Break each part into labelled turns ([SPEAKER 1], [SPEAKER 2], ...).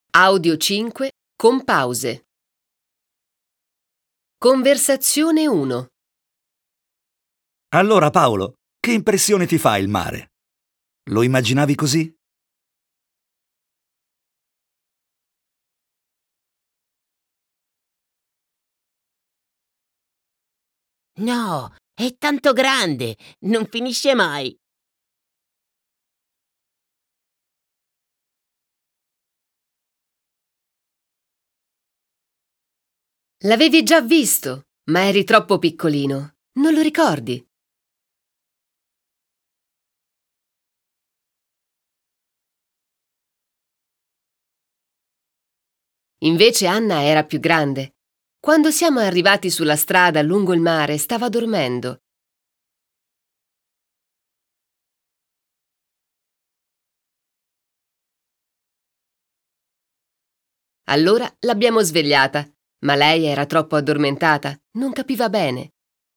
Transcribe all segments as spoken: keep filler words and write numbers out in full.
[SPEAKER 1] Audio cinque con pause. Conversazione uno.
[SPEAKER 2] Allora Paolo, che impressione ti fa il mare? Lo immaginavi così?
[SPEAKER 3] No, è tanto grande, non finisce mai.
[SPEAKER 1] L'avevi già visto, ma eri troppo piccolino. Non lo ricordi? Invece Anna era più grande. Quando siamo arrivati sulla strada lungo il mare, stava dormendo. Allora l'abbiamo svegliata, ma lei era troppo addormentata, non capiva bene.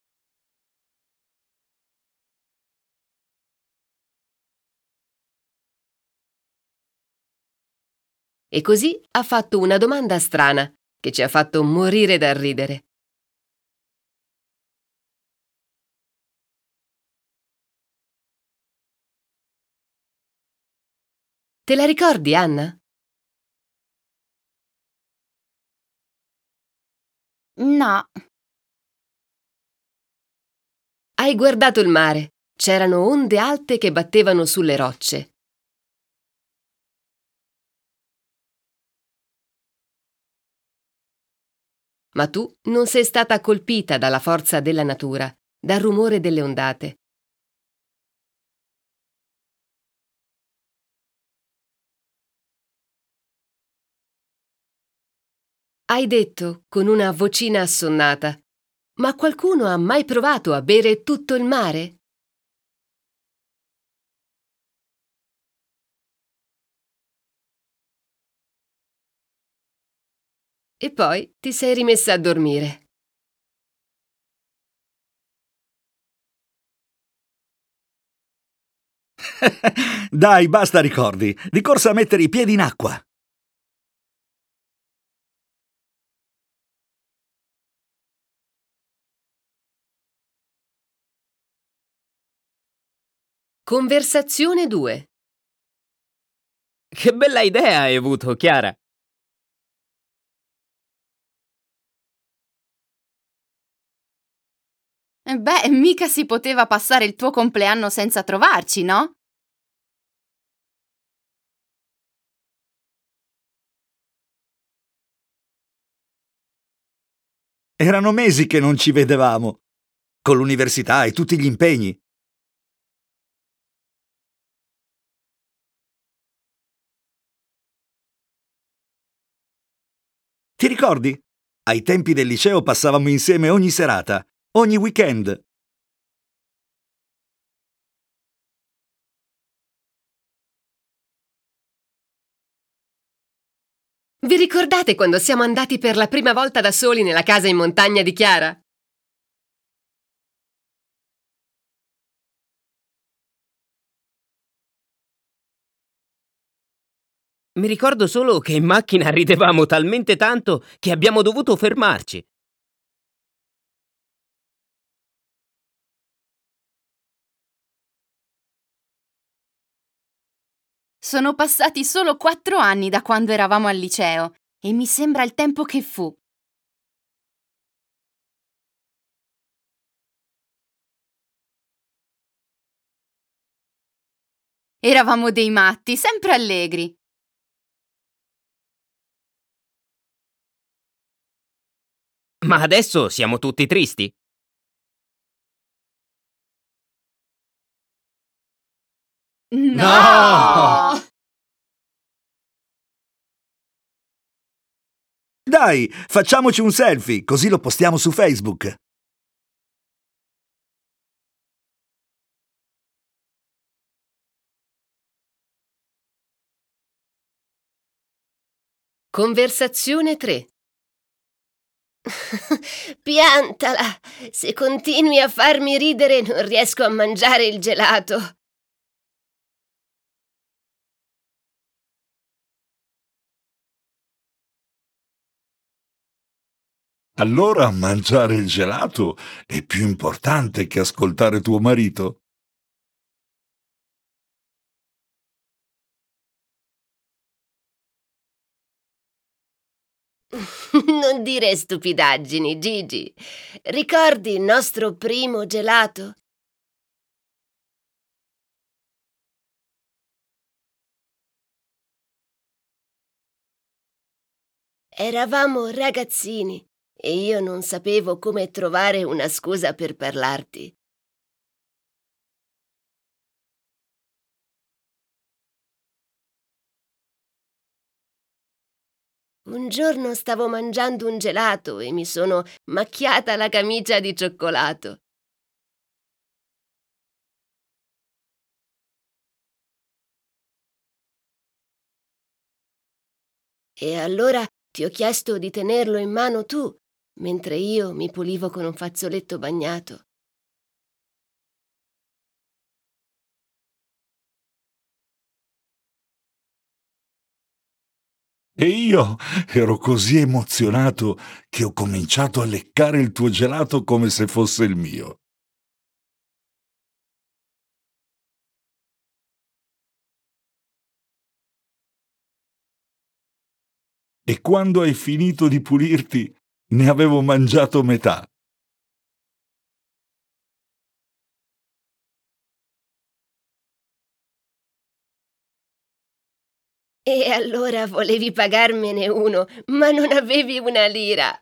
[SPEAKER 1] E così ha fatto una domanda strana, che ci ha fatto morire dal ridere. Te la ricordi, Anna?
[SPEAKER 4] No,
[SPEAKER 1] Hai guardato il mare. C'erano onde alte che battevano sulle rocce. Ma tu non sei stata colpita dalla forza della natura, dal rumore delle ondate. Hai detto, con una vocina assonnata, ma qualcuno ha mai provato a bere tutto il mare? E poi ti sei rimessa a dormire.
[SPEAKER 2] Dai, basta ricordi. Di corsa a mettere i piedi in acqua.
[SPEAKER 1] Conversazione due.
[SPEAKER 5] Che bella idea hai avuto, Chiara!
[SPEAKER 4] beh, mica si poteva passare il tuo compleanno senza trovarci, no?
[SPEAKER 2] Erano mesi che non ci vedevamo, con l'università e tutti gli impegni. Ti ricordi? Ai tempi del liceo passavamo insieme ogni serata, ogni weekend.
[SPEAKER 1] Vi ricordate quando siamo andati per la prima volta da soli nella casa in montagna di Chiara?
[SPEAKER 5] Mi ricordo solo che in macchina ridevamo talmente tanto che abbiamo dovuto fermarci.
[SPEAKER 4] Sono passati solo quattro anni da quando eravamo al liceo e mi sembra il tempo che fu. Eravamo dei matti, sempre allegri.
[SPEAKER 5] Ma adesso siamo tutti tristi.
[SPEAKER 4] No!
[SPEAKER 2] Dai, facciamoci un selfie, così lo postiamo su Facebook.
[SPEAKER 1] Conversazione tre.
[SPEAKER 3] Piantala! Se continui a farmi ridere non riesco a mangiare il gelato.
[SPEAKER 6] Allora mangiare il gelato è più importante che ascoltare tuo marito?
[SPEAKER 3] Non dire stupidaggini, Gigi. Ricordi il nostro primo gelato? Eravamo ragazzini e io non sapevo come trovare una scusa per parlarti. Un giorno stavo mangiando un gelato e mi sono macchiata la camicia di cioccolato. E allora ti ho chiesto di tenerlo in mano tu, mentre io mi pulivo con un fazzoletto bagnato.
[SPEAKER 6] E io ero così emozionato che ho cominciato a leccare il tuo gelato come se fosse il mio. E quando hai finito di pulirti, ne avevo mangiato metà.
[SPEAKER 3] E allora volevi pagarmene uno, ma non avevi una lira.